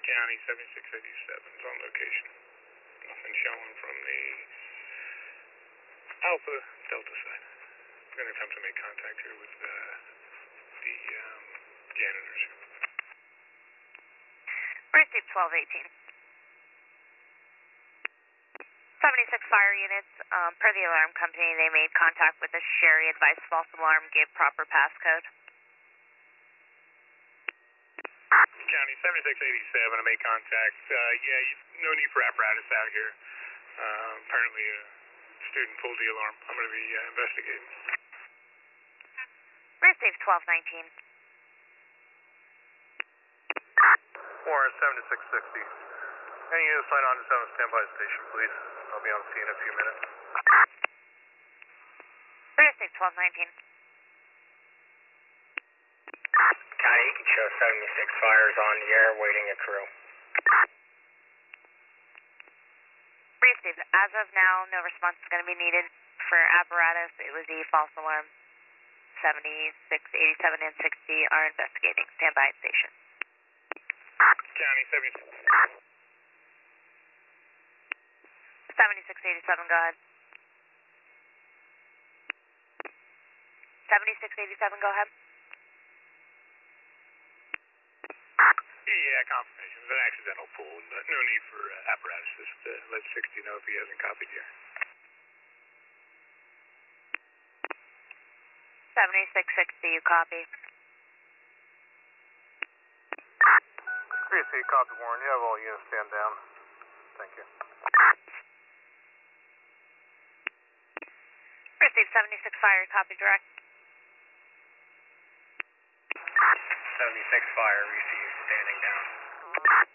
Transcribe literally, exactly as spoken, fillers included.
County seventy-six eighty-seven is on location. Nothing showing from the Alpha Delta side. I'm going to attempt to make contact here with uh, the um, janitors. Received twelve eighteen. seventy-six fire units, um, per the alarm company, they made contact with the Sherry advice false alarm, gave proper passcode. County seventy-six eighty-seven, I made contact. Uh, yeah, you, no need for apparatus out here. Uh, apparently a student pulled the alarm. I'm going to be uh, investigating. Received twelve nineteen. Warren seventy-six sixty. Any units sign on to seven standby station, please. I'll be on scene in a few minutes. Received twelve nineteen. County, you can show seventy-six fires on the air waiting a crew. Received. As of now, no response is going to be needed for apparatus. It was the false alarm. seventy-six eighty-seven and sixty are investigating. Standby at station. County seventy-six. seventy-six eighty-seven, go ahead. seventy-six eighty-seven, go ahead. Yeah, confirmation. It was an accidental pull. No, no need for uh, apparatus. Just uh, let sixty know if he hasn't copied yet. seventy-six sixty, you copy. three C, copy, Warren. You have all units stand down. Thank you. Received seventy-six fire, copy direct. seventy-six fire, received, standing down.